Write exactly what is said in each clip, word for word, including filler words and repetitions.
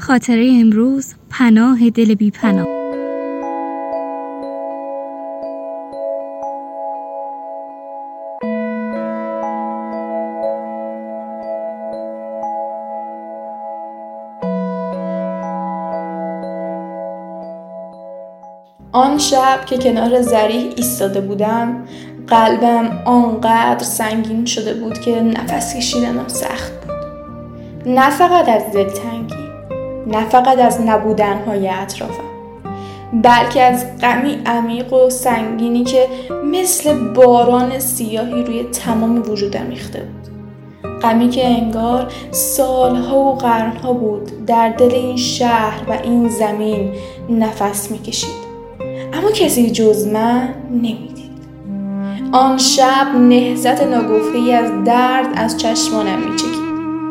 خاطره امروز پناه دل بی پناه. آن شب که کنار ذریح ایستاده بودم، قلبم آنقدر سنگین شده بود که نفس کشیدنم سخت بود. نه فقط از دلتنگی، نه فقط از نبودنهای اطرافم، بلکه از غمی عمیق و سنگینی که مثل باران سیاهی روی تمام وجودم ریخته بود. غمی که انگار سالها و قرنها بود در دل این شهر و این زمین نفس میکشید، اما کسی جز من نمیدید. آن شب نهضت ناگفته‌ای از درد از چشمانم میچکید.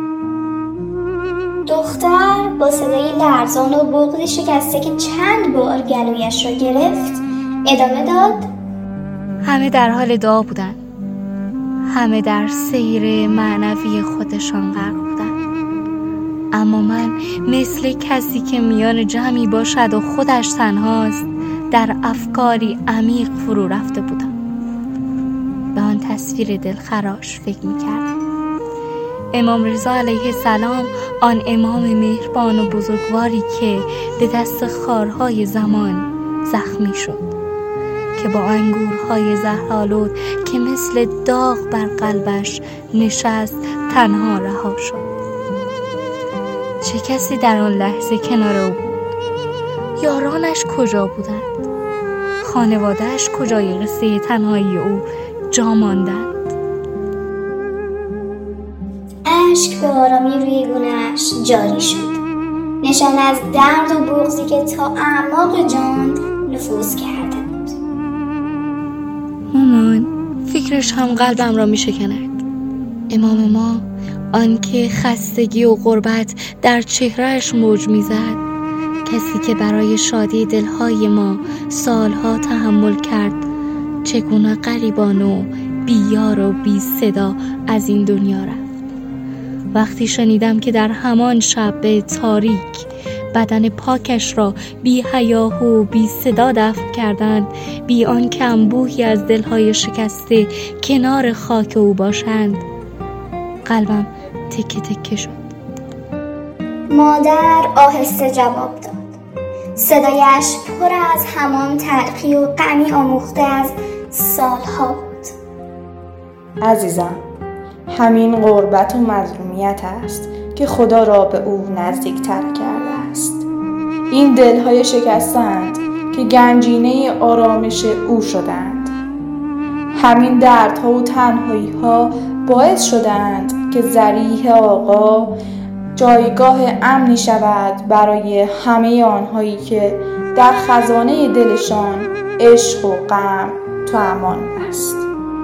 دختر با صدای لرزان و بغضی شکسته که چند بار گلویش را گرفت ادامه داد: همه در حال دعا بودن، همه در سیر معنوی خودشان غرق بودن، اما من مثل کسی که میان جمعی باشد و خودش تنهاست در افکاری عمیق فرو رفته بودم. به آن تصویر دلخراش فکر می‌کردم. امام رضا علیه السلام، آن امام مهربان و بزرگواری که به دست خارهای زمان زخمی شد، که با انگورهای زهرآلود که مثل داغ بر قلبش نشست تنها رها شد. چه کسی در آن لحظه کنار او بود؟ یارانش کجا بودند؟ خانواده‌اش کجای قصه تنهایی او جا ماندند؟ اشک به آرامی روی گونه‌اش جاری شد، نشان از درد و بغضی که تا اعماق جان نفوذ کرده بود. مامان، فکرش هم قلبم را می شکند. امام ما، آن که خستگی و غربت در چهرهش موج می زد، کسی که برای شادی دلهای ما سالها تحمل کرد، چگونه غریبان و بی‌یار و بی صدا از این دنیا رفت. وقتی شنیدم که در همان شب تاریک بدن پاکش را بی حیاه و بی صدا دفن کردند، بی آن که انبوهی از دلهای شکسته کنار خاک او باشند، قلبم تکه تکه شد. مادر آهسته جواب داد. صدایش پر از همان تلخی و غمی آموخته از سالها بود. عزیزم، همین غربت و مظلومیت است که خدا را به او نزدیکتر کرده است. این دلهای شکستند که گنجینه آرامش او شدند. همین دردها و تنهایی‌ها باعث شدند که ذریح آقا جایگاه امنی شود برای همه آنهایی که در خزانه دلشان عشق و غم تو امان است.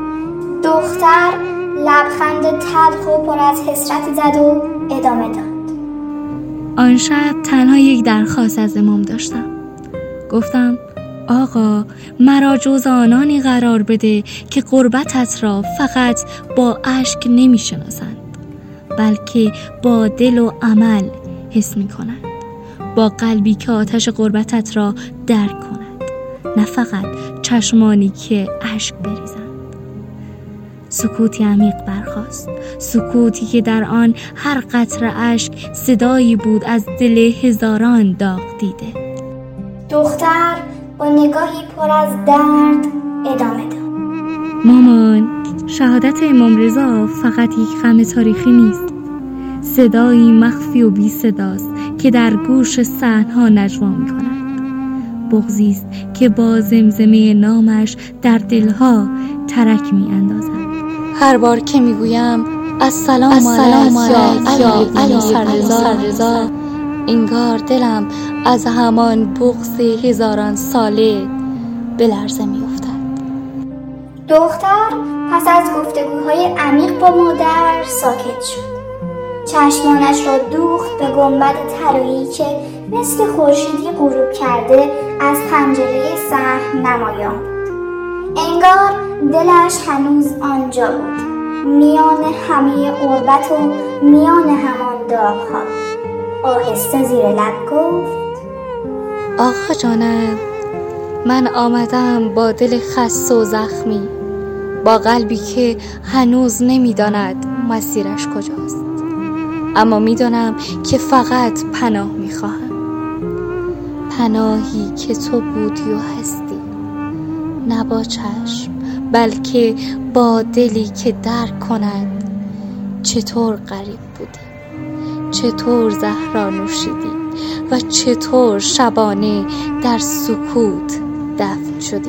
دختر لبخند تلخ و پر از حسرت زد و ادامه داد. آن شب تنها یک درخواست از امام داشتم. گفتم: آقا، مرا جز آنانی قرار بده که غربتت را فقط با اشک نمی شناسند، بلکه با دل و عمل حس می کنند، با قلبی که آتش غربتت را درک کند، نه فقط چشمانی که اشک بریزند. سکوتی عمیق برخاست، سکوتی که در آن هر قطره اشک صدایی بود از دل هزاران داغ دیده. دختر با نگاهی پر از درد ادامه داد: مامان، شهادت امام رضا فقط یک غم تاریخی نیست، صدایی مخفی و بی صداست که در گوش صحن‌ها نجوا می‌کند. بغضی است که با زمزمه نامش در دلها ترک می‌اندازد. هر بار که میگویم السلام علیک یا علی سررضا، انگار دلم از همان بغض هزاران ساله به لرزه میافتد. دختر پس از گفتگوهای عمیق با مادر ساکت شد. چشمانش را دوخت به گنبد طلایی که مثل خورشیدی غروب کرده از پنجره صحن نمایان بود. انگار دلش هنوز آنجا بود، میان همه غربت و میان همان داغ‌ها. آهسته زیر لب گفت: آقا جانم، من آمدم با دل خسته و زخمی، با قلبی که هنوز نمیداند مسیرش کجاست، اما میدانم که فقط پناه میخواهم، پناهی که تو بودی و هستی، نه با چشم بلکه با دلی که درک کند چطور غریب بودی، چطور زهر نوشیدی و چطور شبانه در سکوت دفن شدی.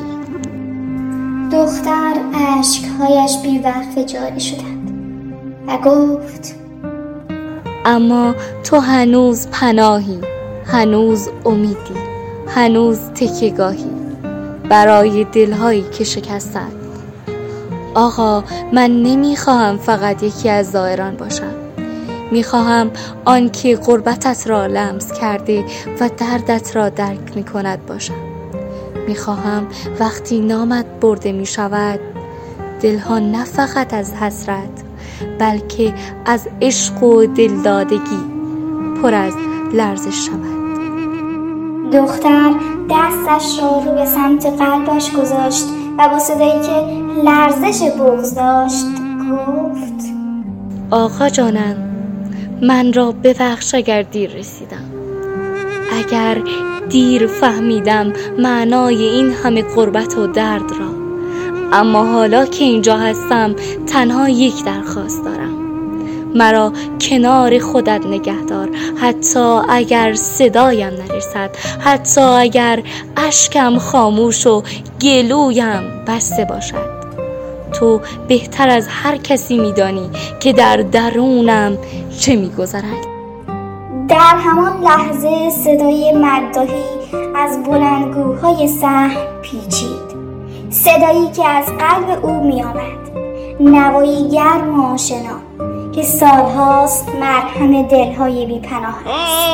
دختر اشکهایش بی‌وقفه جاری شدند و گفت: اما تو هنوز پناهی، هنوز امیدی، هنوز تکیه‌گاهی برای دلهایی که شکستند. آقا، من نمیخواهم فقط یکی از زائران باشم، میخواهم آن که غربتت را لمس کرده و دردت را درک میکند باشم. میخواهم وقتی نامت برده میشود دلها نه فقط از حسرت بلکه از عشق و دلدادگی پر از لرزش شود. دختر دستش را رو به سمت قلبش گذاشت و با صدایی که لرزش بغض داشت گفت: آقا جانم، من را ببخش اگر دیر رسیدم، اگر دیر فهمیدم معنای این همه غربت و درد را، اما حالا که اینجا هستم تنها یک درخواست دارم، مرا کنار خودت نگهدار، حتی اگر صدایم نرسد، حتی اگر اشکم خاموش و گلویم بسته باشد. تو بهتر از هر کسی میدانی که در درونم چه میگذرد. در همان لحظه صدای مداحی از بلندگوهای صحن پیچید، صدایی که از قلب او می آمد، نوایی گرم و آشنا که سالهاست مرهم دلهای بی پناه است.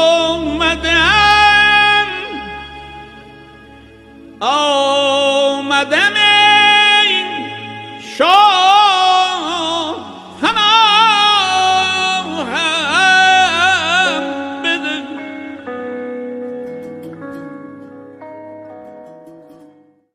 آمدم آمدم این شاه